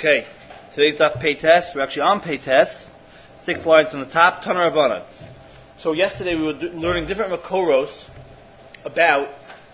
Okay, today's daf pay test. We're actually on pay test. 6 lines from the top. Tanar Rabbanan. So yesterday we were learning different makoros about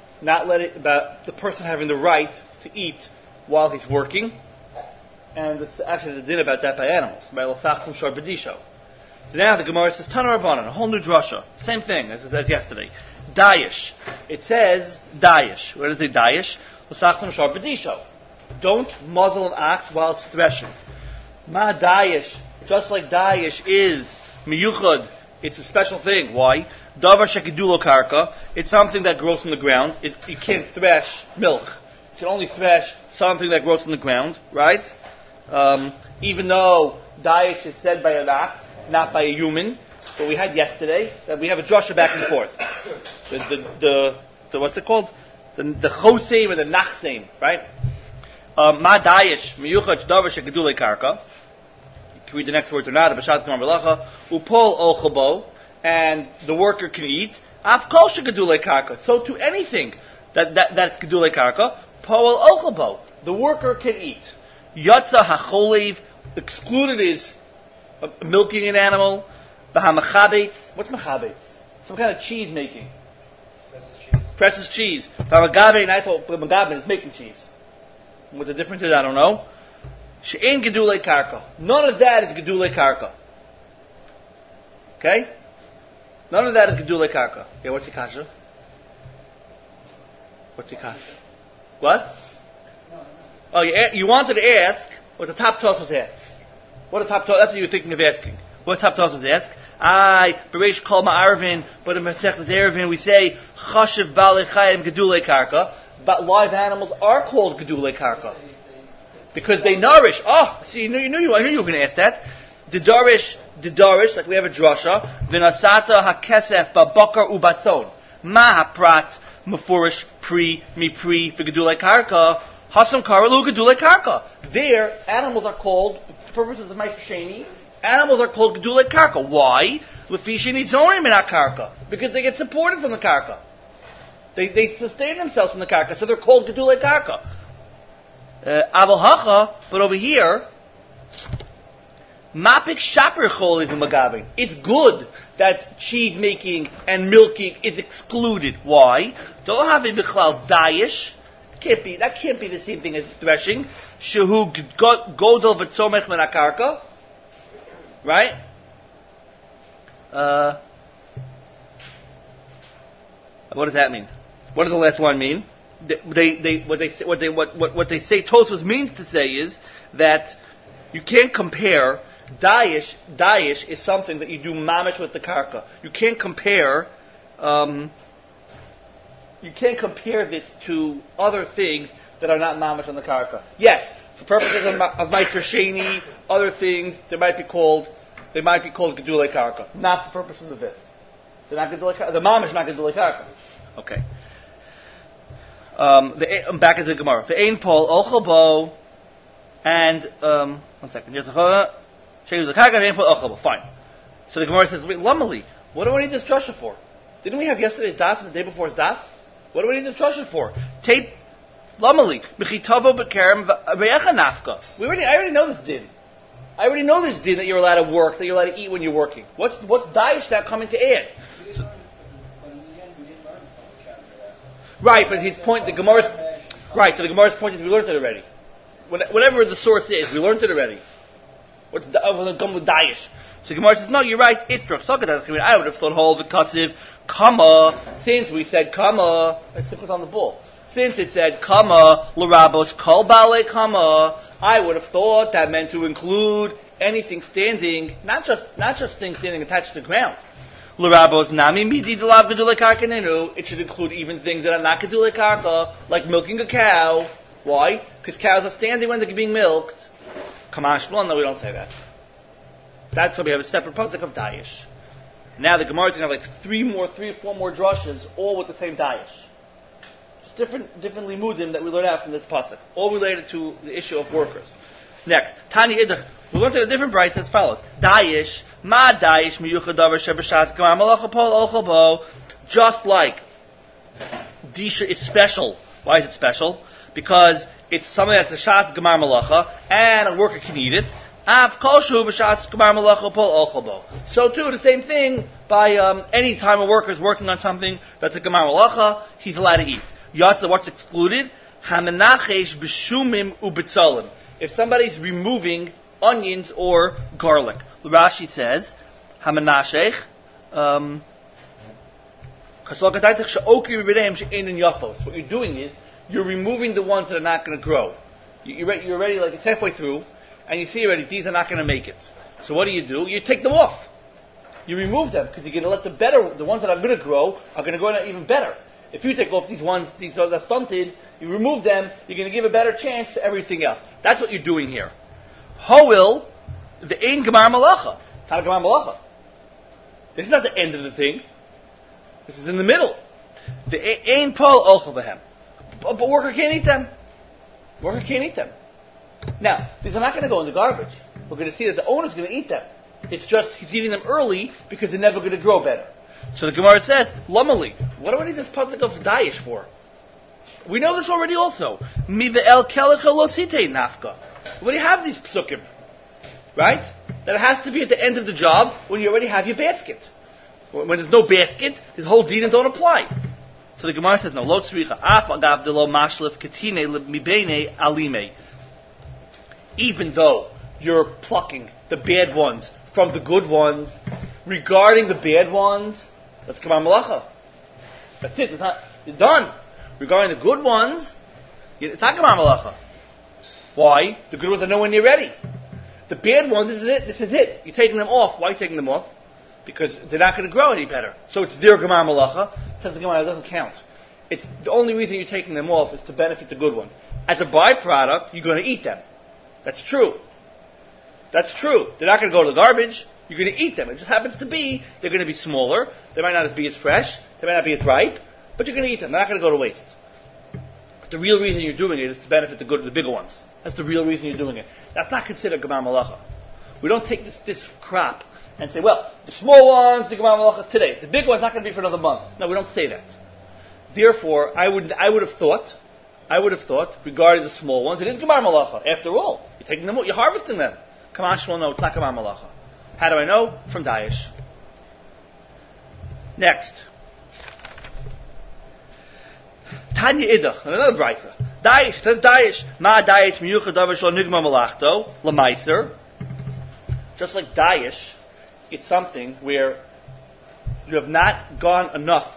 the person having the right to eat while he's working, and actually there's a din about that by animals, by l'sachtum shor b'disho. So now the Gemara says Tanar Rabbanan, a whole new drasha, same thing as it says yesterday. Dayish. It says dayish. What does it say dayish? L'sachtum shor b'disho. Don't muzzle an ox while it's threshing. Ma dayish, just like dayish is miyuchad, it's a special thing. Why? Davar shekidulo karka, it's something that grows from the ground. You can't thresh milk. You can only thresh something that grows from the ground, right? Even though dayish is said by an ox, not by a human, but we had yesterday that we have a drasha back and forth. The what's it called? The choseim and the nachseim, right? Ma dayish miyuchad davar shekidulei karka. You can read the next words or not. B'shat kamar belacha upol ochabo, and the worker can eat. Af kol shekidulei karka. So to anything that's kedulei karka, pol ochabo, the worker can eat. Yatza hacholev, excluded is milking an animal. V'hamachabetz. What's machabetz? Some kind of cheese making. Presses cheese. V'hamagabe, and I thought magabe is making cheese. What the difference is, I don't know. She'en gedulei karka. None of that is gedulei karka. Okay? None of that is gedulei karka. Yeah, what's the kasha? What's the kasha? What? Oh, you wanted to ask what the top toss was asked. What the top toss? That's what you were thinking of asking. What top toss was asked? Bereish kol ma'arvin, but in Masechtas Eruvin we say chashiv balei chayim gedulei karka. But live animals are called gedulei karka because they nourish. Oh, see, I knew you were going to ask that. The darish, like we have a drasha. V'nasata hakesef babakar ubatzon. Ma haprat mefurish pri v'gedulei karka. Hasam karalu gedulei karka. There, animals are called, for purposes of Meister Sheni, animals are called gedulei karka. Why? Lefi sheni zorim min karka, because they get supported from the karka. They sustain themselves from the karka, so they're called gedulei karka. Aval hacha, but over here, mapik shaper choliv magavin. It's good that cheese making and milking is excluded. Why? Don't have a bichlal dayish. That can't be the same thing as threshing. Shehu godel v'tzomech min karka. Right? What does that mean? What does the last one mean? What they say Tosfos means to say is that you can't compare dayish. Dayish is something that you do mamish with the karka. You can't compare. You can't compare this to other things that are not mamish on the karka. Yes, for purposes of Meister Sheni, other things they might be called gedulei karka. Not for purposes of this. They're not gedulei karka. The mamish is not gedulei karka. Okay. Back into the Gemara. The ein pol ochabo, and 1 second. Fine. So the Gemara says, wait, lamali, what do we need this drasha for? Didn't we have yesterday's daf and the day before's daf? What do we need this drasha for? Tape lamali mechitavo bekerem ve'echa nafka. I already know this din. I already know this din that you're allowed to work, that you're allowed to eat when you're working. What's dayish now coming to add? Right, but his point, the Gemara's point is we learned it already. Whatever the source is, we learned it already. What's the gum with dayish? So the Gemara says, no, you're right, it's druk. I would have thought whole the kasiv kama, since we said kama, let's put on the bull. Since it said kama, l'rabos kol bale kama, I would have thought that meant to include anything standing, not just things standing attached to the ground. L'rabos nami midi delav gedulei karka nenu. It should include even things that are not gedulei karka, like milking a cow. Why? Because cows are standing when they're being milked. Kamash, well, no, we don't say that. That's why we have a separate pasuk of dayish. Now the Gemara is going to have like 3 or 4 more drushes, all with the same dayish. Just different limudim that we learn out from this pasuk, all related to the issue of workers. Next, Tani Idach. We learned in a different brayso as follows: dayish, ma dayish miyuchad davar shebashat gemar malacha pol ochabo. Just like disha is special. Why is it special? Because it's something that's a shas gemar malacha, and a worker can eat it. Av kolshu b'shas gemar malacha pol ochel bo. So too, the same thing by any time a worker is working on something that's a gemar malacha, he's allowed to eat. Yatza, what's excluded? Hamenachesh b'shumim u'betzalim. If somebody's removing onions or garlic, Rashi says, Hamenashech. What you're doing is you're removing the ones that are not going to grow. You're already like it's halfway through, and you see already these are not going to make it. So what do? You take them off. You remove them because you're going to let the ones that are going to grow are going to grow even better. If you take off these ones, these are the stunted, you remove them, you're going to give a better chance to everything else. That's what you're doing here. Ho'il, the ein gemar malacha. It's not a gemar malacha. This is not the end of the thing. This is in the middle. The ein pol ochel behem. But worker can't eat them. Worker can't eat them. Now, these are not going to go in the garbage. We're going to see that the owner's going to eat them. It's just he's eating them early because they're never going to grow better. So the Gemara says, Lamali, what do we need this pasuk of Daesh for? We know this already also. Mi ve'el kelecha lo sitei nafka. What do you have these psukim? Right? That it has to be at the end of the job when you already have your basket. When there's no basket, his whole dinim don't apply. So the Gemara says, no, lo tzricha af agav de lo mashlef ketine mibene alime. Even though you're plucking the bad ones from the good ones, regarding the bad ones, that's gemar malacha. That's it. You're done. Regarding the good ones, it's not gemar malacha. Why? The good ones are nowhere near ready. The bad ones, this is it. This is it. You're taking them off. Why are you taking them off? Because they're not going to grow any better. So it's their gemar malacha. Says the Gemara, it doesn't count. It's the only reason you're taking them off is to benefit the good ones. As a byproduct, you're going to eat them. That's true. That's true. They're not going to go to the garbage. You're going to eat them. It just happens to be they're going to be smaller. They might not be as fresh. They might not be as ripe. But you're going to eat them. They're not going to go to waste. But the real reason you're doing it is to benefit the bigger ones. That's the real reason you're doing it. That's not considered gemar malacha. We don't take this crop and say, well, the small ones, the gemar malacha is today. The big one's not going to be for another month. No, we don't say that. Therefore, I would have thought, regarding the small ones, it is gemar malacha. After all, you're taking them, you're harvesting them. Kamash will know it's not gemar malacha. How do I know? From Daesh. Next. Tanya Idach, another brayta. Daesh, says Daesh. Ma Daesh miyuchad davar shlo nigma malachto, lemaiser. Just like Daesh, it's something where you have not gone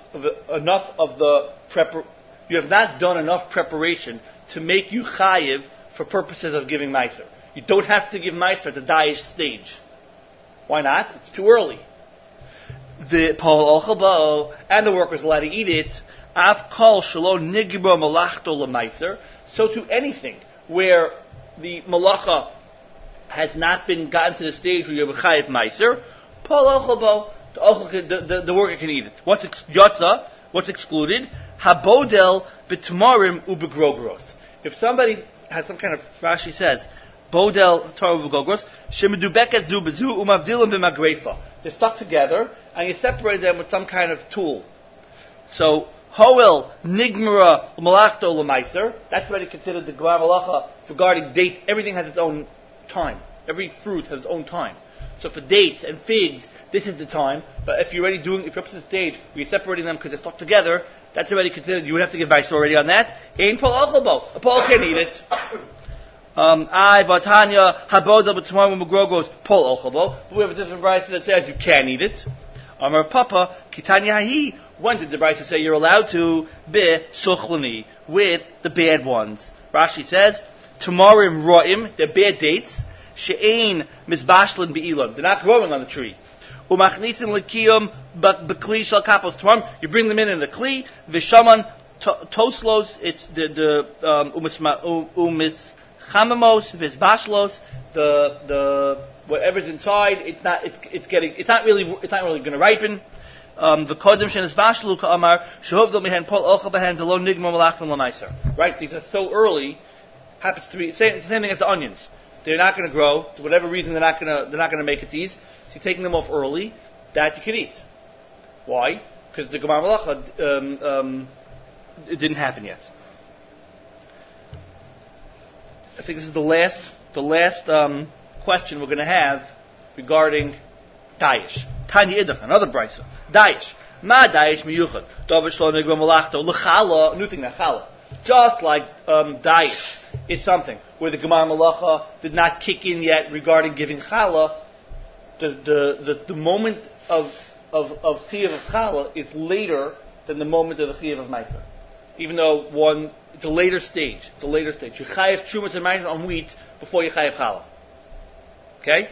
you have not done enough preparation to make you chayiv for purposes of giving meiser. You don't have to give meiser at the Daesh stage. Why not? It's too early. The pol ochel bo, and the workers allowed to eat it. Av kol shelo nigba malachto lemeiser. So to anything where the malacha has not been gotten to the stage where you have a chayiv meiser, pol ochel bo, the worker can eat it. What's yotza? What's excluded? Habodel b'tmarim ubegrogros. If somebody has some kind of, Rashi says, bodel torah ubegrogros, shemedubekes du bezu umavdilim b'magrefa. They're stuck together, and you separate them with some kind of tool. So, hoel nigmara malachto lemaiser. That's already considered the gemar malacha regarding dates. Everything has its own time. Every fruit has its own time. So for dates and figs, this is the time. But if you're up to the stage where you're separating them because they're stuck together, that's already considered. You would have to give vice already on that. Ein pol ochel. A pol can eat it. I vatanya habodel b'tmarim ubegrogros pol ochel. We have a different brayta that says you can eat it. Amar Papa kitanya hi. When did the brayta say you're allowed to be suchlani with the bad ones? Rashi says tamarim ro'im. They're bad dates. She'ein mizbashlin be'ilon. They're not growing on the tree. Umachnisin lekiyum b'kli shal kapos tamarim. You bring them in the kli. V'shaman toslos. It's the chamamos v'zbashlos. The whatever's inside. It's not really going to ripen. V'kodem shenis bashlu ka'amar shehovdol mihen pol ochel behen delo nigma malachton lemaiser. Right? These are so early. Happens to be it's the same thing as the onions. They're not going to grow. For whatever reason, they're not going to make it these. So you're taking them off early. That you can eat. Why? Because the gemar malacha it didn't happen yet. I think this is the last question we're going to have regarding Daesh. Tanya Idach, another brisa. Daesh. Ma Daesh miyuchad. Davish lo nigma malachto. L'chala, new thing now, chala. Just like Daesh, it's something where the Gemar Malacha did not kick in yet regarding giving chala. The moment of Chiyuv of chala is later than the moment of the Chiyuv of Meiser. Even though it's a later stage. You chayev trumas and meiser on wheat before you chayev challah. Okay?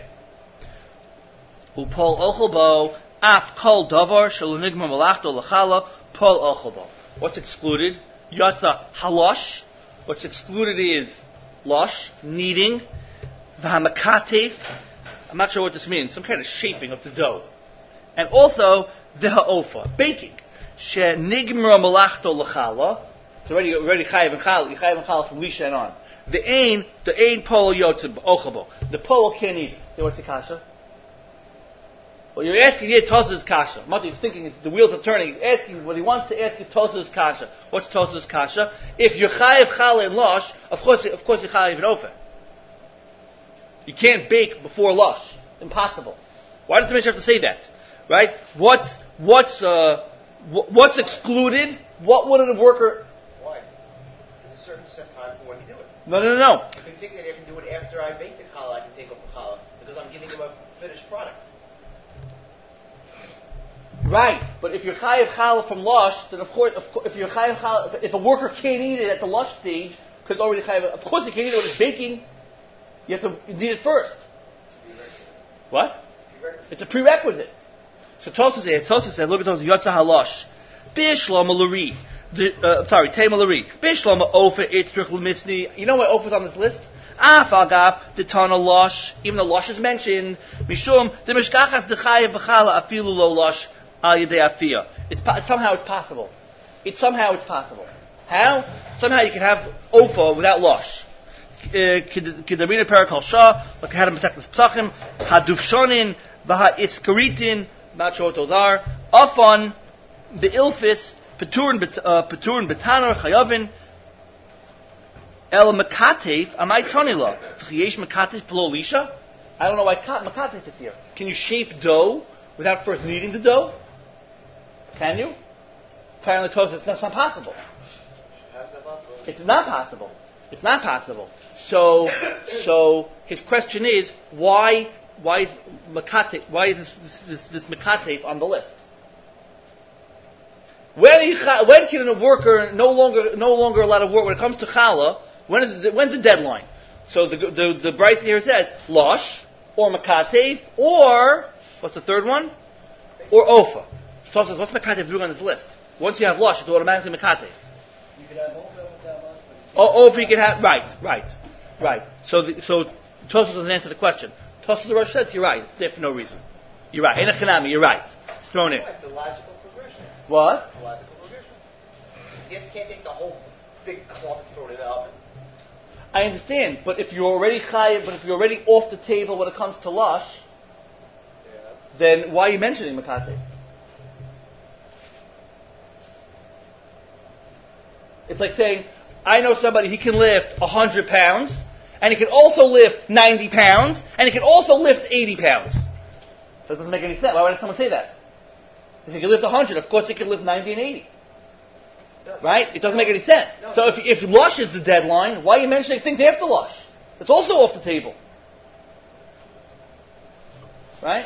Upol ochelbo af kol davar shalonigma malachto lachala pol ochelbo. What's excluded? Yatza halosh. What's excluded is losh, kneading, v'hamakatef. I'm not sure what this means. Some kind of shaping of the dough, and also v'ha'ofa, baking. She nigmra malachto lachala. It's already chayev and chala. You chayev and chala from lisha and on. The ain polo yotzeb ochabo. The polo can't eat. What's the kasha? Well, you're asking here Tosafos kasha. Mati is thinking the wheels are turning. He's asking what he wants to ask you Tosafos kasha. What's Tosafos kasha? If you're chayev chala and losh, of course you're chayev and ofer. You can't bake before losh. Impossible. Why does the Mishnah have to say that? Right? What's excluded? What would a worker? Why? There's a certain set time for when you do it. No. You can think that I can do it after I bake the challah. I can take off the challah because I'm giving him a finished product. Right, but if you're chayev challah from lush, then of course, if you're chayev challah, if a worker can't eat it at the lush stage because it's already chayev, of course he can't eat it when it's baking. You need it first. What? It's a prerequisite. So Tosafos said, look at those Yotza Halosh. Bishlama Lari. Tema Lari. Bishlama Ofer Itzrich Lemisni. You know why Ofer's on this list? Afagav Detana Losh. Even though Losh is mentioned. Mishum the Mishkachas Dechayev B'chala Afilu Lo Losh Al Yedei Afiyah. Somehow it's possible. How? Somehow you can have Ofer without Losh. Kedarina Parakal Shah, like had a Masechtas Psachim, Hadufshonin, Vaha Iskaritin, not sure what those are. Afon, Be'ilfis, Peturin Betanar, Chayavin, El Makatef, Amai Tonila, V'chiesh Makatef Below Lisha. I don't know why Makatef is here. Can you shape dough without first kneading the dough? Can you? Apparently, Tosafos, that's not possible. It's not possible. So his question is, why is this Makatef on the list? When can a worker no longer allowed to work when it comes to challah? When's the deadline? So the Brisa here says losh or Makatef or what's the third one? Or ofa. So says what's Makatef doing on this list? Once you have losh, it's automatically Makatef. You could have ofa without losh. Ofa you can have right. So Tosafos doesn't answer the question. Tosafos Rosh says you're right. It's there for no reason. You're right. Enochanami, you're right. It's thrown in. It's a logical progression. What? It's a logical progression. You just can't take the whole big cloth and throw it in the oven. I understand, but if you're already off the table when it comes to lush, then why are you mentioning Makatef? It's like saying, I know somebody, he can lift 100 pounds, and he can also lift 90 pounds, and he can also lift 80 pounds. That doesn't make any sense. Why would someone say that? If he can lift 100, of course he can lift 90 and 80. Right? It doesn't make any sense. So if lush is the deadline, why are you mentioning things after lush? It's also off the table. Right?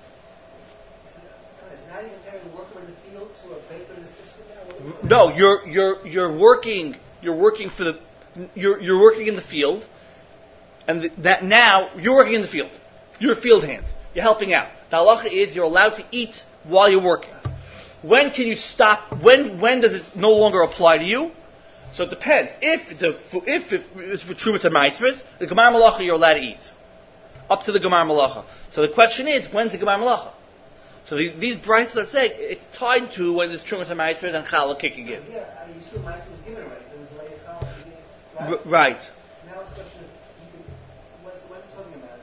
It's not even fair to work in the field to a baker's assistant now? No, you're working in the field, and that now you're working in the field. You're a field hand. You're helping out. The halacha is you're allowed to eat while you're working. When can you stop? When does it no longer apply to you? So it depends. If it's for Trumas and Maasros, the Gemar Malacha you're allowed to eat. Up to the Gemar Malacha. So the question is, when's the Gemar Malacha? So these brises are saying it's tied to when there's Trumas and Maasros and Challah kicking in. Yeah, you saw Maasros was given already. There was a later Challah. Right. Now it's a question of what's it talking about?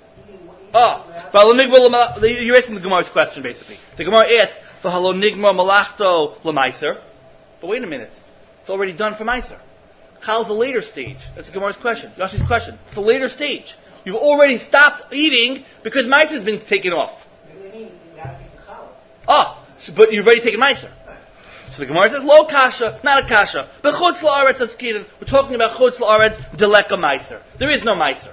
You're asking the Gemara's question basically. The Gemara asked for Halo Nigma Malachto Lemaiser. But wait a minute. It's already done for Meiser. Chal is a later stage. That's the Gemara's question. Yoshi's question. It's a later stage. You've already stopped eating because Meiser has been taken off. But you've already taken Meiser. So the Gemara says, lo kasha, not a kasha. But chutz la'aretz askirin. We're talking about chutz la'aretz deleka Meiser. There is no Meiser.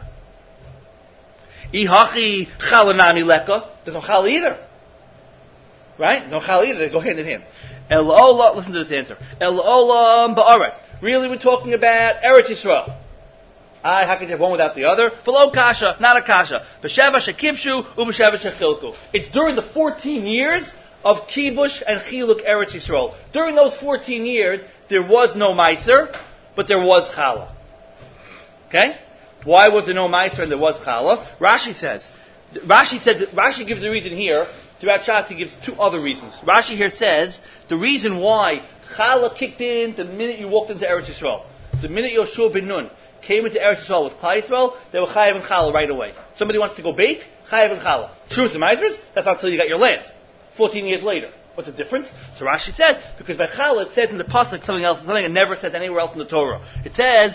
Ihachi chalanami leka. There's no chal either. Right? No chal either. They go hand in hand. El ola, listen to this answer. El olam ba'aretz. Really, we're talking about Eretz Yisrael. How could you have one without the other? V'lo kasha, not a kasha. B'sheva shekibshu, u'b'sheva shechilku. It's during the 14 years of kibush and chiluk Eretz Yisrael. During those 14 years, there was no meiser, but there was challah. Okay? Why was there no meiser and there was challah? Rashi gives the reason here. Throughout Shas, he gives two other reasons. Rashi here says the reason why challah kicked in the minute you walked into Eretz Yisrael. The minute Yoshua ben Nun came into Eretz Yisrael with Klal Yisrael, they were chayav and challah right away. Somebody wants to go bake, chayav and challah. Trumas and meisers, that's not until you got your land. 14 years later. What's the difference? So Rashi says, because by challah it says in the pasuk something else, something it never says anywhere else in the Torah. It says,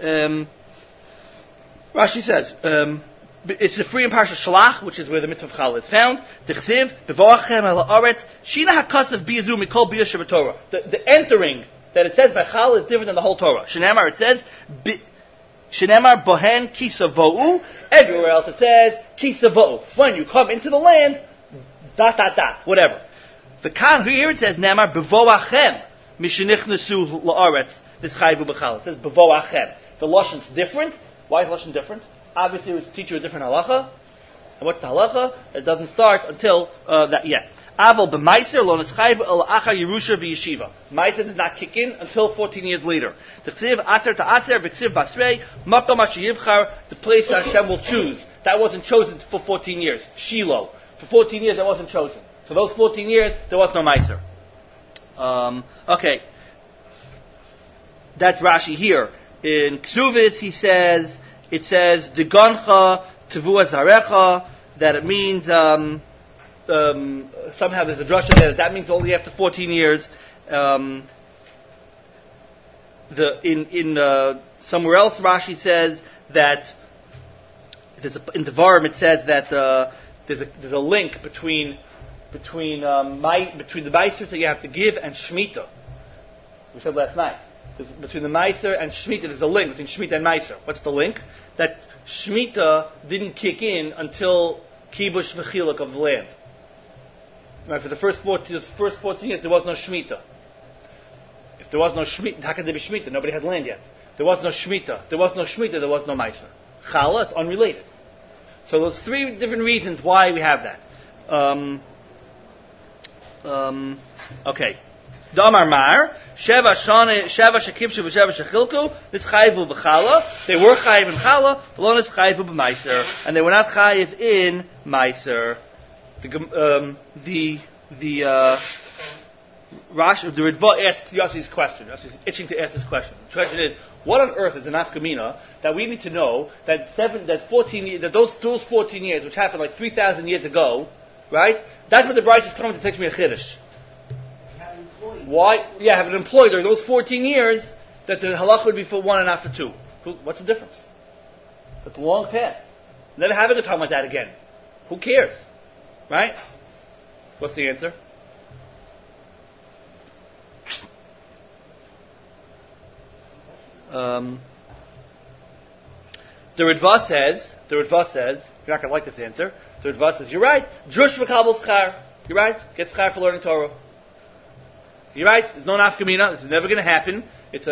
Rashi says, it's the free in Parsha Shalach, which is where the mitzvah of challah is found. D'chsiv, bevorachem el haaretz, shina hakasav biyazu mikol biyah shebetorah. The entering that it says by challah is different than the whole Torah. Shenamar, it says, Shenamar bohen kisavo'u. Everywhere else it says kisavo'u. When you come into the land, ... whatever. The kan here it says Namar bevoachem mishenichnesu la'aretz nischayvu b'chal. It says bevoachem. The lashon's different. Why is lashon different? Obviously, it was teach you a different halacha. And what's the halacha? It doesn't start until that yet. Aval b'maiser lo nischayvu el achar yerusha v'yeshiva. Maiser did not kick in until 14 years later. T'chsiv aser ta'aser v'ksiv basrei makom asher yivchar, the place that Hashem will choose. That wasn't chosen for 14 years. Shiloh. For 14 years, that wasn't chosen. So those 14 years, there was no Meiser. Okay. That's Rashi here. In Ksuvitz, it says, Degoncha Tevua Zarecha, that it means, somehow there's a drasha there, that means only after 14 years. Somewhere else, Rashi says that, in Devarim, it says that, there's a link between the Meiser that you have to give and Shemitah. We said last night. Between the Meiser and Shemitah, there's a link between Shemitah and Meiser. What's the link? That Shemitah didn't kick in until Kibush v'chiluk of the land. Right, for the first 14 years, there was no Shemitah. If there was no Shemitah, how could there be Shemitah? Nobody had land yet. There was no Shemitah. There was no Meiser. Challah, it's unrelated. So those three different reasons why we have that. Okay. Damar Mar, Sheva Shekibshu v'Sheva Shechilku, this Chayivu b'Chala. They were Chayiv in Chala, V'lonis Chayivu b'Meiser, and they were not Chayiv in Meiser. The Ritva asked Yossi's question. Yossi's itching to ask this question. The question is, what on earth is an afkamina that we need to know that those 14 years, which happened like 3,000 years ago, right? That's what the Bryce is coming to teach me a chiddush. Why? Yeah, have an employee during those 14 years that the halach would be for 1 and not for 2. What's the difference? That's long past. Never having a time like that again. Who cares? Right? What's the answer? The Ritva says, you're not going to like this answer. The Ritva says, you're right. Drush v'kabel schar. You're right. Get schar for learning Torah. You're right. There's no nafkamina. This is never going to happen. It's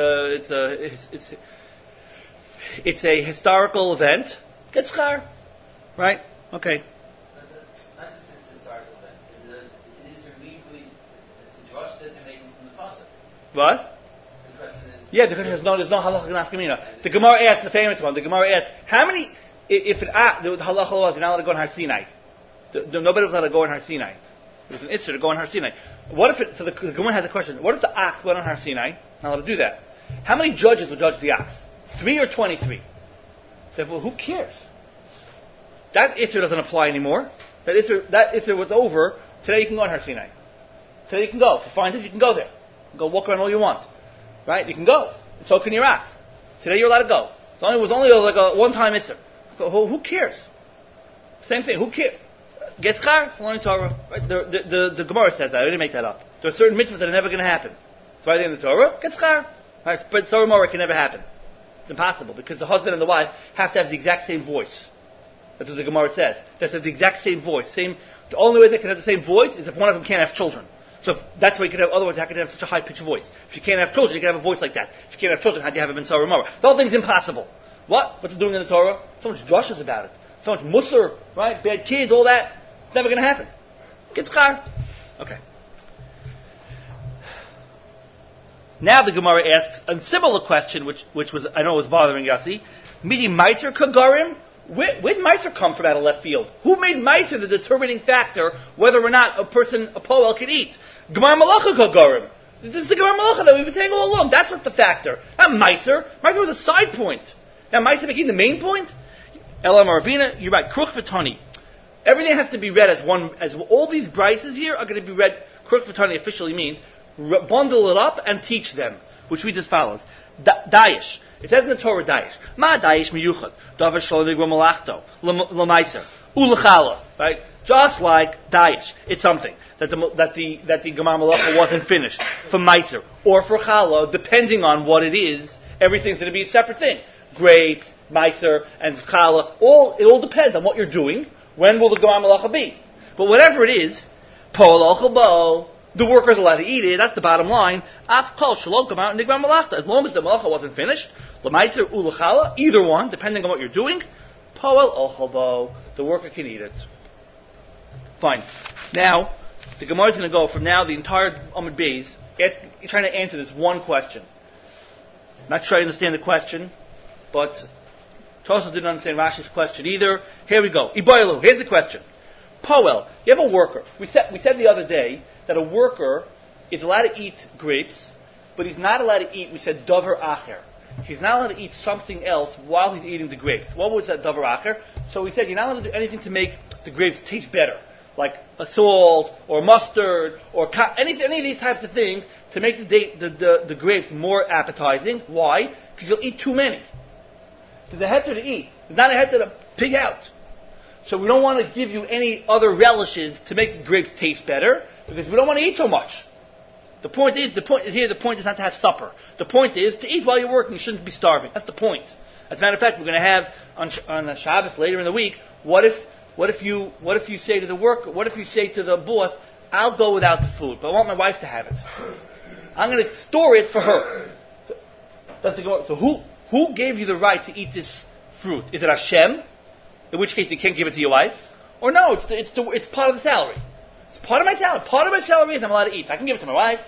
a historical event. Get schar. Right? Okay. Not just it's a historical event. It is it's a drush that they're making from the pasuk. What? Yeah, because there's no halacha nafkamina. The Gemara asks, the famous one, how many, the halacha was, you're not allowed to go on Har Sinai. Nobody was allowed to go on Har Sinai. It was an issur to go on Har Sinai. So the Gemara has a question, what if the ox went on Har Sinai? Not allowed to do that. How many judges would judge the ox? 3 or 23? So, well, who cares? That issur doesn't apply anymore. That issur was over. Today you can go on Har Sinai. Today you can go. If you find it, you can go there. Go walk around all you want. Right? You can go. And so can your ox. Today you're allowed to go. It was only like a one-time mitzvah. Who cares? Same thing. Who cares? Get schar for learning Torah. Right? The Gemara says that. I didn't make that up. There are certain mitzvahs that are never going to happen. It's right there in the Torah. Get schar. Right? But Torah Morah can never happen. It's impossible because the husband and the wife have to have the exact same voice. That's what the Gemara says. They have to have the exact same voice. The only way they can have the same voice is if one of them can't have children. So that's why you can have. Otherwise, how can you have such a high-pitched voice? If you can't have children, you can have a voice like that. If you can't have children, how do you have a ben Torah Morah? The whole thing's impossible. What? What's it doing in the Torah? So much drushes about it. So much musar, right? Bad kids, all that. It's never going to happen. Get schar. Okay. Now the Gemara asks a similar question, which was I know was bothering Yossi. Midi Meiser Kagarim? Where did Meiser come from out of left field? Who made Meiser the determining factor whether or not a poel can eat? Gemara Malacha Kagarim. This is the Gemara Malacha that we've been saying all along. That's what's the factor. Not Meiser. Meiser was a side point. Now Meiser became the main point? Ela Maravina, you're right. Kruch V'Tani. Everything has to be read as one. As all these brises here are going to be read. Kruch V'Tani officially means bundle it up and teach them, which reads as follows: Daesh. It says in the Torah, Daesh. Ma Daesh miyuchad. Davar shlo nigro malachto l'maiser u'lechala. Right? Just like Daesh, it's something that the Gemara Malacha wasn't finished for meiser or for challah, depending on what it is. Everything's going to be a separate thing. Grapes, meiser, and challah. It all depends on what you're doing. When will the Gemara Malacha be? But whatever it is, poel ochel bo. The worker's allowed to eat it. That's the bottom line. Af kol shalom come out nigmar malachta. As long as the malacha wasn't finished, l'maiser u'lechala, either one, depending on what you're doing, poel ochel bo. The worker can eat it. Fine. Now, the Gemara is going to go from now the entire Amud Beis trying to answer this one question. Not sure I understand the question, but Tosfos didn't understand Rashi's question either. Here we go. Iboilu. Here's the question. Poel. You have a worker. We said the other day that a worker is allowed to eat grapes, but he's not allowed to eat, we said, davar acher. He's not allowed to eat something else while he's eating the grapes. What was that davar acher? So we said you're not allowed to do anything to make the grapes taste better, like a salt or mustard or any of these types of things to make the grapes more appetizing. Why? Because you'll eat too many. There's a heter to eat. There's not a heter to pig out. So we don't want to give you any other relishes to make the grapes taste better, because we don't want to eat so much. The point is not to have supper. The point is to eat while you're working. You shouldn't be starving. That's the point. As a matter of fact, we're going to have on the Shabbos later in the week. What if you say to the boss, I'll go without the food, but I want my wife to have it. I'm going to store it for her. So who gave you the right to eat this fruit? Is it Hashem? In which case you can't give it to your wife? Or no, it's part of the salary. It's part of my salary. Part of my salary is I'm allowed to eat. I can give it to my wife.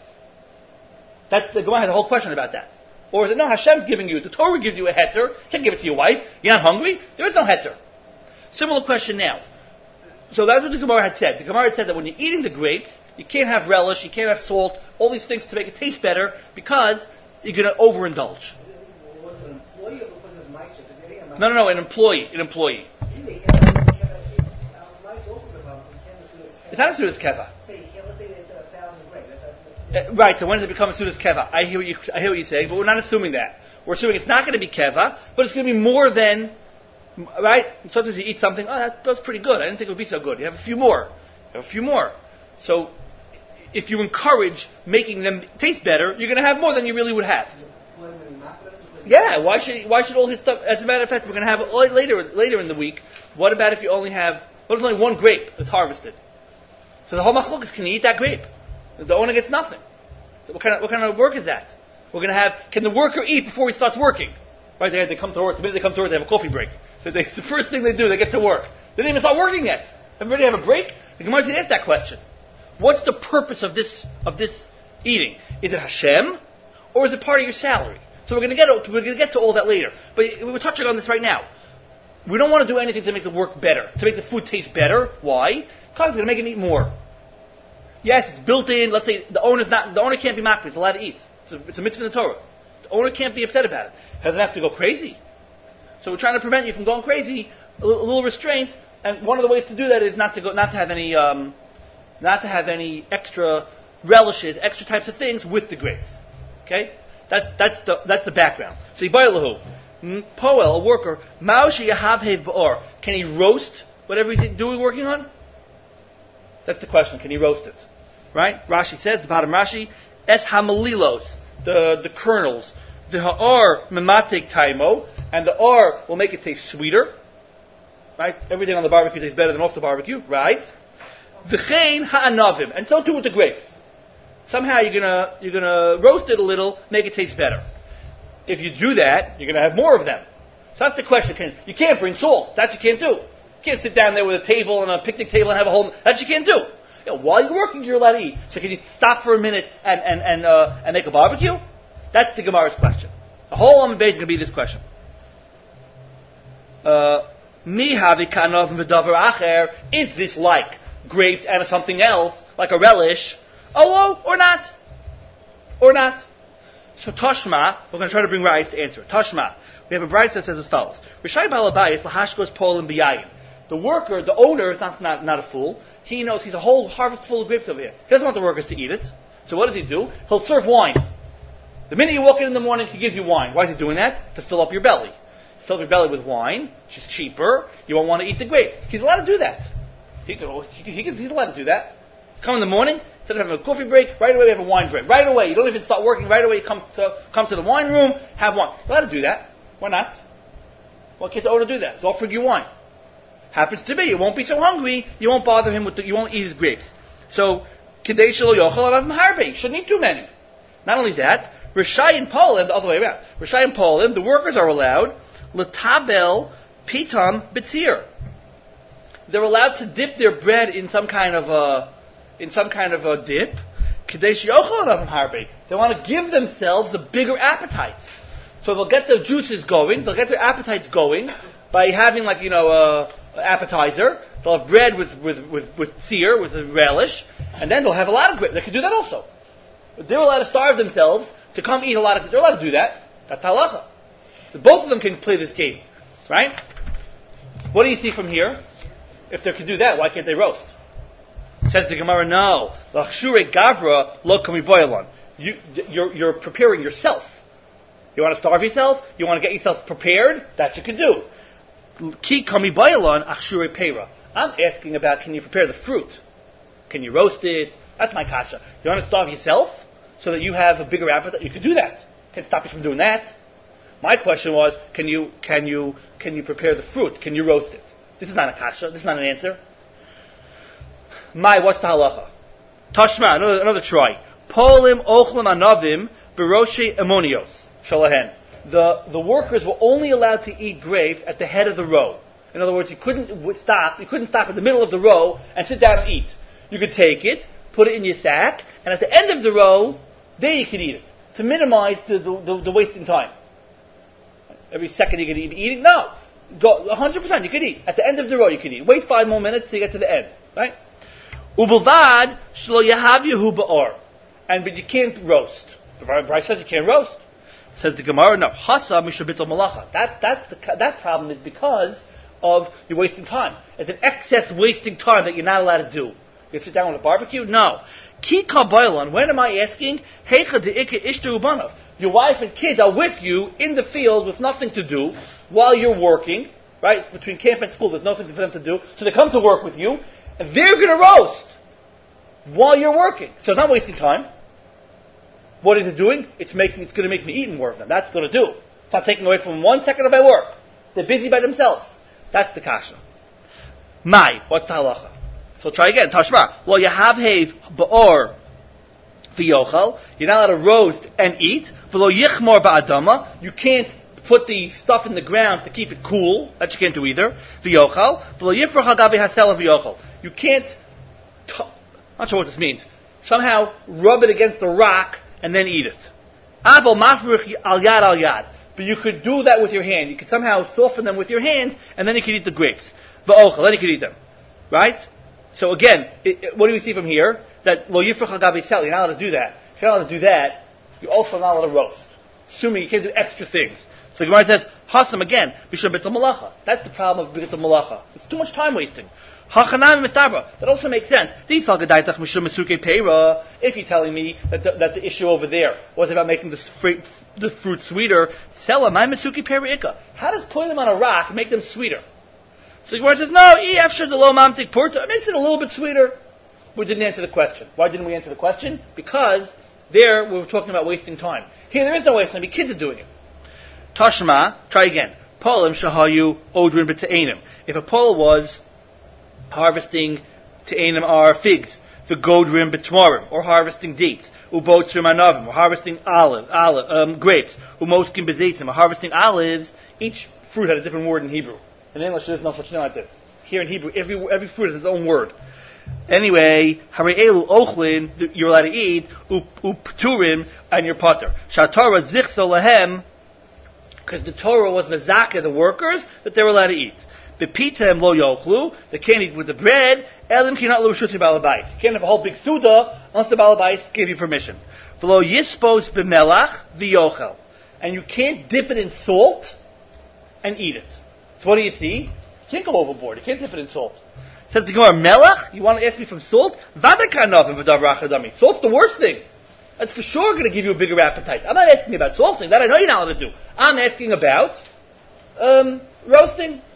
The Gemara had a whole question about that. Or is it no, Hashem's giving you it. The Torah gives you a heter. You can't give it to your wife. You're not hungry. There is no heter. Similar question now. So that's what the Gemara had said. The Gemara had said that when you're eating the grapes, you can't have relish, you can't have salt, all these things to make it taste better because you're going to overindulge. Was it an employee or was it a meister? No, an employee. It's not a Sudas Keva. Right, so when does it become a Sudas Keva? I hear what you're saying, but we're not assuming that. We're assuming it's not going to be Keva, but it's going to be more than, right? Sometimes you eat something, that's pretty good. I didn't think it would be so good. You have a few more. So, if you encourage making them taste better, you're going to have more than you really would have. Yeah, why should all his stuff, as a matter of fact, we're going to have later in the week, what about if you only have, what if there's only one grape that's harvested? So the whole machlok is, can you eat that grape? The owner gets nothing. So what kind of work is that? We're going to have, can the worker eat before he starts working? Right, they come to work, the minute they come to work, they have a coffee break. So the first thing they do, they get to work. They didn't even start working yet. Everybody have a break? The Gemara didn't ask that question. What's the purpose of this eating? Is it Hashem, or is it part of your salary? So we're going to get to all that later. But we're touching on this right now. We don't want to do anything to make the work better, to make the food taste better. Why? Because it's going to make him eat more. Yes, it's built in. Let's say the owner can't be makbid. It's allowed to eat. It's a mitzvah in the Torah. The owner can't be upset about it. Doesn't have to go crazy. So we're trying to prevent you from going crazy. A little restraint, and one of the ways to do that is not to have any extra relishes, extra types of things with the grapes. Okay. That's the background. So Yibaylahu, Poel, a worker, Maushi Yahav Hev Ba'or. Can he roast whatever he's working on? That's the question. Can he roast it? Right? Rashi says, the bottom Rashi, Es Hamalilos, the kernels, the Ha'ar Mematek Taimo, and the R will make it taste sweeter. Right? Everything on the barbecue tastes better than off the barbecue. Right? V'chein Ha'anavim. And so too with the grapes. Somehow you're gonna roast it a little, make it taste better. If you do that, you're gonna have more of them. So that's the question. You can't bring salt. That you can't do. You can't sit down there with a table and a picnic table and have a whole. That you can't do. While you're working, you're allowed to eat. So can you stop for a minute and make a barbecue? That's the Gemara's question. The whole Amud Beis is gonna be this question. Is this like grapes and something else, like a relish? Oh, or not? Or not? So Tashma, we're going to try to bring Rayas to answer it. Tashma, we have a Brayso that says as follows: Rishai Balabayis lahashkos polim biyayin. The worker, the owner, is not a fool. He knows he's a whole harvest full of grapes over here. He doesn't want the workers to eat it. So what does he do? He'll serve wine. The minute you walk in the morning, he gives you wine. Why is he doing that? To fill up your belly. Fill up your belly with wine, which is cheaper. You won't want to eat the grapes. He's allowed to do that. He's allowed to do that. Come in the morning, instead of having a coffee break, right away we have a wine break. Right away, you don't even start working, right away you come to the wine room, have wine. You're allowed to do that. Why not? Why can't the owner do that? He's offering you wine. Happens to be, you won't be so hungry, you won't bother him you won't eat his grapes. So, Kidei Shelo Yochel Alav Maharbe, you shouldn't eat too many. Not only that, Rishai and Polim, the other way around. Rishai and Polim, the workers are allowed, L'tabel Pitam Betir. They're allowed to dip their bread in some kind of a dip. They want to give themselves a bigger appetite. So they'll get their juices going, they'll get their appetites going by having appetizer. They'll have bread with sear, with a relish, and then they'll have a lot of bread. They can do that also. They're allowed to starve themselves to come eat a lot of. They're allowed to do that. That's halacha. Both of them can play this game, right? What do you see from here? If they can do that, why can't they roast? Says the Gemara, no. L'chshure gavra lo kamiboyalon. You're preparing yourself. You want to starve yourself? You want to get yourself prepared? That you can do. Ki kamiboyalon achshure pera. I'm asking about, can you prepare the fruit? Can you roast it? That's my kasha. You want to starve yourself so that you have a bigger appetite? You can do that. Can't stop you from doing that. My question was, can you prepare the fruit? Can you roast it? This is not a kasha. This is not an answer. What's the halacha? Tashma, another try. Polim ochlim anavim beroshe amonios. Shalahen. The workers were only allowed to eat grapes at the head of the row. In other words, you couldn't stop in the middle of the row and sit down and eat. You could take it, put it in your sack, and at the end of the row, there you could eat it. To minimize the wasting time. Every second you could be eating? No. Go 100% you could eat. At the end of the row you could eat. Wait 5 more minutes till you get to the end. Right? Ubulvad shlo yahav yehu ba'or. But you can't roast. The Bryce says you can't roast. Says the Gemara, no. Hasa mishabitul malacha. That problem is because of you're wasting time. It's an excess wasting time that you're not allowed to do. You sit down with a barbecue? No. Ki kabaylan. When am I asking? Heicha de'ike ishtu ubanav. Your wife and kids are with you in the field with nothing to do while you're working. Right? It's between camp and school. There's nothing for them to do. So they come to work with you. And they're going to roast while you're working. So it's not wasting time. What is it doing? It's going to make me eat more of them. That's going to do. It's not taking away from 1 second of my work. They're busy by themselves. That's the kasha. What's the halacha? So try again. Tashma. Well, you have ba'or v'yochel. You're not allowed to roast and eat. V'lo yichmor ba'adama. You can't put the stuff in the ground to keep it cool. That you can't do either. V'yochel. V'lo yifrach hagabi hasela v'yochel. You can't, I'm not sure what this means. Somehow rub it against the rock and then eat it. Aval mafrich al yad. But you could do that with your hand. You could somehow soften them with your hand, and then you could eat the grapes. V'ochel, then you could eat them. Right? So again, what do we see from here? That lo yifrach hagabi sel, you're not allowed to do that. If you're not allowed to do that, you're also not allowed to roast. Assuming you can't do extra things. So the Gemara says, Hasam again, Bishum B'Tul Malacha. That's the problem of B'Tul Malacha. It's too much time wasting. Hachanam Mistabra. That also makes sense. If you're telling me that the issue over there was about making the fruit sweeter, Sela, my Misuki Peira Ika. How does putting them on a rock make them sweeter? So the Gemara says, no, Efshar the Lo Mamtik Purta. It makes it a little bit sweeter. We didn't answer the question. Why didn't we answer the question? Because there we were talking about wasting time. Here there is no wasting time. Kids are doing it. Tashma, try again. Polim shahayu odrin b'te'enim. If a pole was harvesting te'enim are figs, the godrim b'tmorim, or harvesting dates, ubotrim anavim, or harvesting grapes, umoskim b'zeitzim, or harvesting olives, each fruit had a different word in Hebrew. In English there's no such thing like this. Here in Hebrew, every fruit has its own word. Anyway, Hari'elu Ochlin, you're allowed to eat, Upturim, and your potter. Shatara Zichso Lahem, because the Torah was Mezakah, the workers, that they were allowed to eat. Bepitem Lo Yochlu, they can't eat with the bread, Elim Kinat Lo Shuti Balabais. You can't have a whole big Suda unless the Balabais give you permission. V'lo Yispos B'melach V'yochel. And you can't dip it in salt and eat it. So what do you see? You can't go overboard, you can't dip it in salt. Says the Gemara, Melach, you want to ask me from salt? Salt's the worst thing. That's for sure going to give you a bigger appetite. I'm not asking about salting, that I know you're not allowed to do. I'm asking about roasting.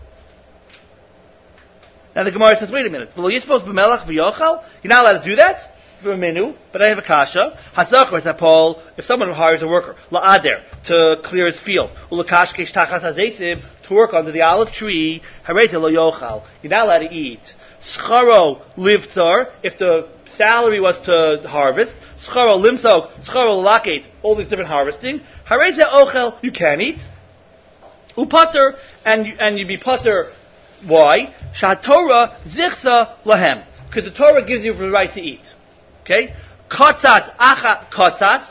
Now the Gemara says, wait a minute. You're not allowed to do that for a menu, but I have a kasha. If someone hires a worker, la'ader, to clear his field, to work under the olive tree, you're not allowed to eat. Scharo livtar, if the salary was to harvest, scharo limsok, scharo laket, all these different harvesting, you can eat. Upater, and you be pater. Why? Shatorah zichsa lahem, because the Torah gives you the right to eat. Okay? Kotzat achas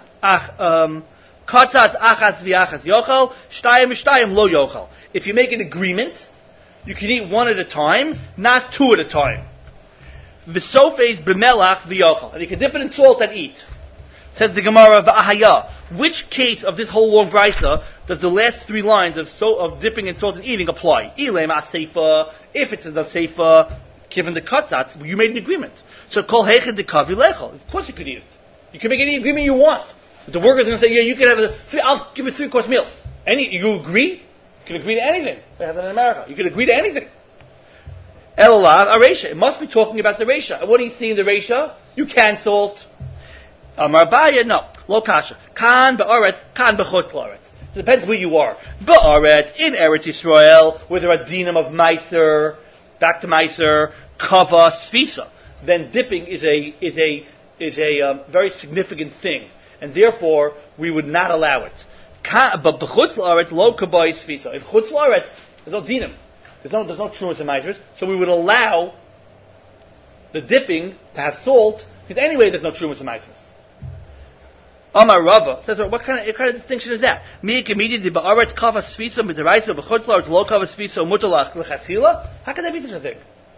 v'achas yochel, shtayim lo yochel. If you make an agreement, you can eat one at a time, not two at a time. V'sofes b'melach v'yochel. And you can dip it in salt and eat. Says the Gemara v'ahaya. Which case of this whole long brisa does the last three lines of dipping in salt and eating apply? Ilem aseifa. If it's in the seifa, given the katzatz, you made an agreement. So kol heched dekavi lechel. Of course you could eat it. You can make any agreement you want. But the worker's going to say, yeah, you can have I'll give you a 3-course meal. You agree? You can agree to anything. They have that in America. You can agree to anything. Elalav aresha. It must be talking about the resha. And what do you see in the resha? You can salt. Amar Baya, no. Lo kasha. Kan ba'aretz, kan b'chutz la'aretz. It depends where you are. Ba'aretz, in Eretz Yisrael, where there are dinim of meiser, back to meiser, kava, sfisa. Then dipping is a very significant thing. And therefore, we would not allow it. But b'chutz la'aretz, lo kavai sfisa. In chutz la'aretz, there's no dinim. There's no trumas and meisers. So we would allow the dipping to have salt, because anyway there's no trumas and meisers. Amar Rava says, what kind of distinction is that? How can that be such a thing?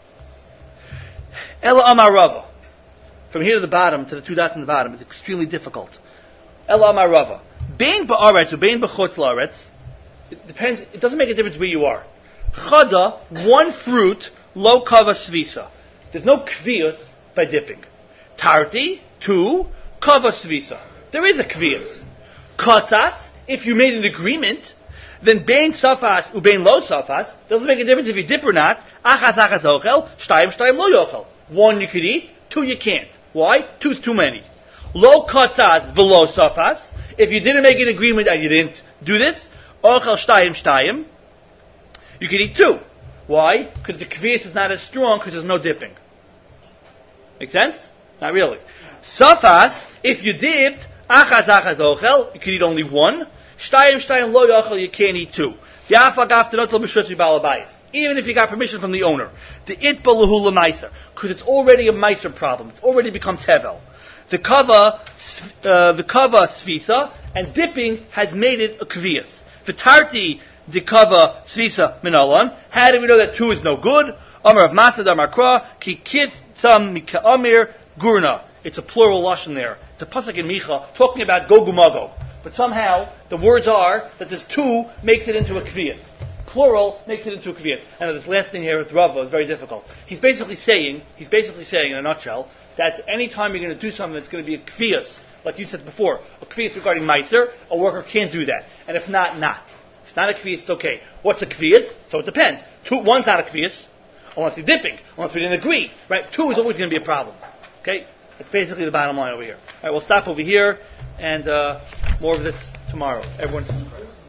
Ella Amar Rava. From here to the bottom, to the 2 dots in the bottom, it's extremely difficult. Ella Amar Rava. Bein ba'aretz or bein b'chutz la'aretz, it depends, it doesn't make a difference where you are. Chada, one fruit, lo kava svisa. There's no kviyas by dipping. Tarti, 2, kava svisa. There is a kviyas. Katas, if you made an agreement, then bein safas ubein lo safas, doesn't make a difference if you dip or not. Achas ochel, shtayim lo yochel. 1 you could eat, 2 you can't. Why? 2 is too many. Lo katas v'lo safas, if you didn't make an agreement and you didn't do this, ochel shtayim, you can eat 2. Why? Because the kviyas is not as strong because there's no dipping. Make sense? Not really. Safas, if you dipped, achas ochel, you can eat only 1. Shtayim lo yochel, you can't eat 2. Even if you got permission from the owner. The itbalahu l'maiser, because it's already a meiser problem. It's already become tevel. The kava svisa, and dipping has made it a kviyas. V'tarti the kava svisa minalon. How do we know that 2 is no good? Amar of Masad Amar Kra ki kith sam mika'amir gurna. It's a plural lashon there. It's a pasuk in Micha talking about Gog uMagog. But somehow, the words are that this two makes it into a kviyas. Plural makes it into a kviyas. And this last thing here with Rava is very difficult. He's basically saying, in a nutshell, that any time you're going to do something that's going to be a kviyas, like you said before, a kviyas regarding meiser, a worker can't do that. And if not, not. If it's not a kviyas, it's okay. What's a kviyas? So it depends. One's not a kviyas, unless you're dipping, unless we didn't agree. Right? Two is always going to be a problem. Okay? That's basically the bottom line over here. All right, we'll stop over here, and more of this tomorrow. Everyone.